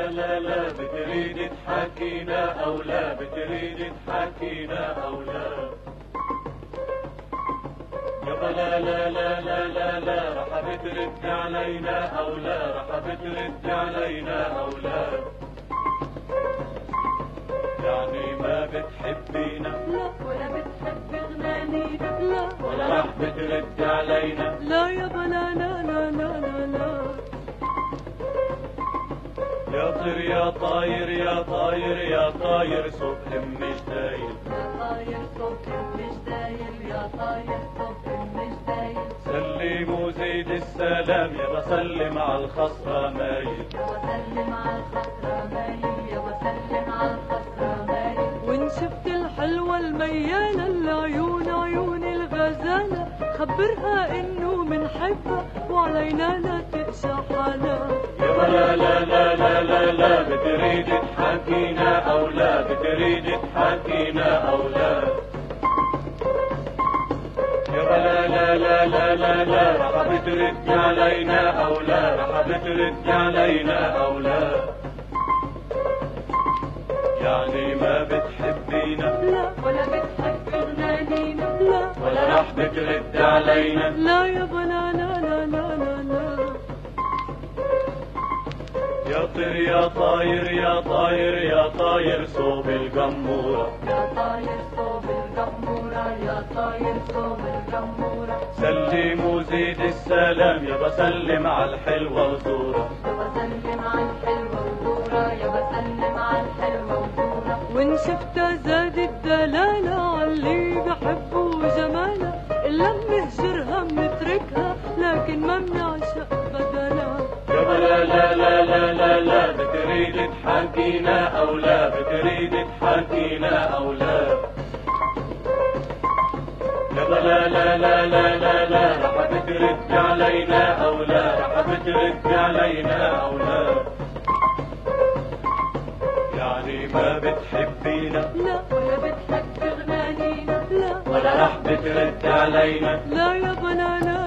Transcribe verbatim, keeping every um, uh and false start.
لا لا لا بتريد تحكينا أو لا بتريد تحكينا أو لا يابا لا لا لا لا لا لا رح بترد علينا أو لا رح بترد علينا أو لا يعني ما بتحبينا لا ولا بتحب غنانينا لا ولا رح بترد علينا لا يابا لا لا لا لا لا لا يا طير يا طاير يا طاير يا طاير صبح مش داير يا طاير صبح مش داير يا طاير صبح مش داير سلم وزيد السلام يا بسلم على الخصرة مايل يا بسلم على الخصرة مايل يا بسلم على الخصرة مايل وإن شفت الحلوة الميالة العيون عيون الغزالة خبرها إنه منحبها وعلينا لا تقشع حالها يابا لا لا لا لا لا لا بتريد تحكينا أو لا بتريد تحكينا أو لا يابا لا لا لا لا لا لا رح بترد علينا أو لا رح بترد علينا أو لا يعني ما بتحبينا لا ولا بتحب غنانينا لا ولا رح بترد علينا لا يابا لا لا لا لا لا لا يا طير يا طاير يا طاير يا طاير صوب القمورة يا طاير صوب القمورة يا طاير صوب القمورة سلم وزيد السلام يا بسلم على الحلوة وزورة يا بسلم على الحلوة وزورة يا بسلم على الحلوة وزورة وإن شفتها زاد الدلالة عاللي بحبه جمالها إلا منهجرها منتركها لكن ما منعشق بدلها يابا لا لا لا لا لا لا بتريد تحكينا أو لا بتريد تحكينا أو لا يابا لا لا لا لا لا لا رح بترد علينا أو لا رح بترد علينا أو لا يعني ما بتحبينا لا ولا بتحب غنانينا لا ولا رح بترد علينا لا يابا لا لا